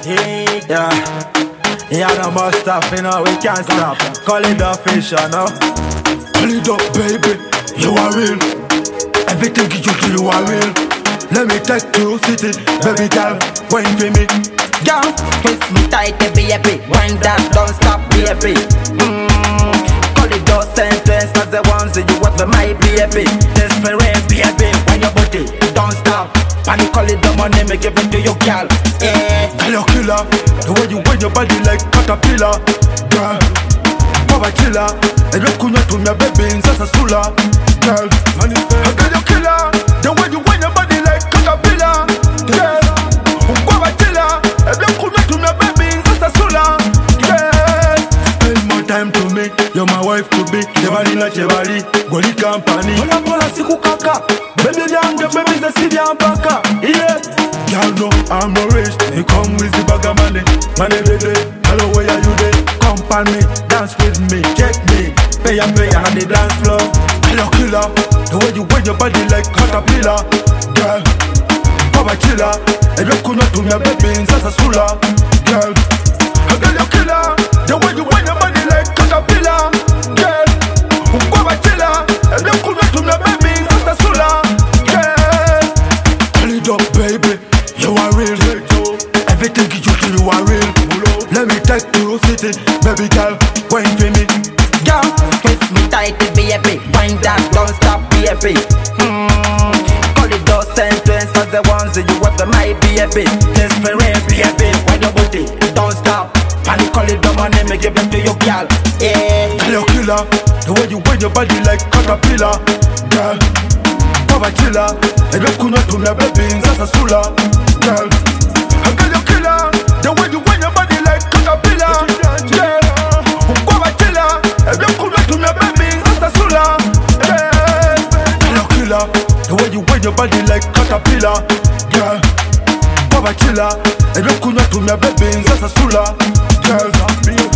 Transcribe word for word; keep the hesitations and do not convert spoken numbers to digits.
Yeah, yeah, no more stop, you know, we can't stop. Call it official, no? Call it up, baby, you are real. Everything you do, you are real. Let me take you to city, baby girl, wine for me. Girl, kiss me tight, baby. Wind that, don't stop, baby. Mmm, call it those sentences as the ones that you want for my baby. Desperate, baby, when your body don't stop. And you call it the money, me give it to you, girl. Yeah. Girl, you killer. The way you wind your body like caterpillar. Girl, power killer. And you kunya to me, baby, in Sasa Sula. Girl, girl, you killer. The way you wind your body like caterpillar. Girl, power killer. And you kunya to me, baby, in Sasa Sula. Girl, spend more time to me. You're my wife to be. Chevali na chevali, Goli company. Mola mola siku kaka. Baby, young, the baby, the city and baka. Yeah. Y'all know I'm no rich. You come with the bag of money. Money, baby. Hello, where are you there? Come on me, dance with me, check me. Pay and pay on the dance floor. Hello, killer. The way you wear your body like caterpillar. Girl, power killer. And you could not do me, baby, in Sasa Sula. Girl, girl, you killer. The way you wear your body like caterpillar. Girl, power killer. And you could not do me, baby, in Sasa Sula. Girl, call it up, baby. You are real. Everything you do, you are real. Let me take you to city, baby girl, wine for me. Girl, kiss me tight, baby. Wind that, don't stop, baby. Mmm, call it those sentences as the ones that you want for my baby. Desperate, baby, when your body don't stop. And you call it the money, me give it to you, girl. Yeah. Girl, you killer. The way you wear your body like caterpillar. Girl, power killer. And you could not do me, baby, in Sasa Sula. Girl, girl, you killer. The way you wear your body like caterpillar. Girl, power killer. And you could not do me, baby, in Sasa Sula. Girl, girl, you killer. The way you wear your body like caterpillar. Girl, power killer. And you could not do me, baby, in Sasa Sula. Girl,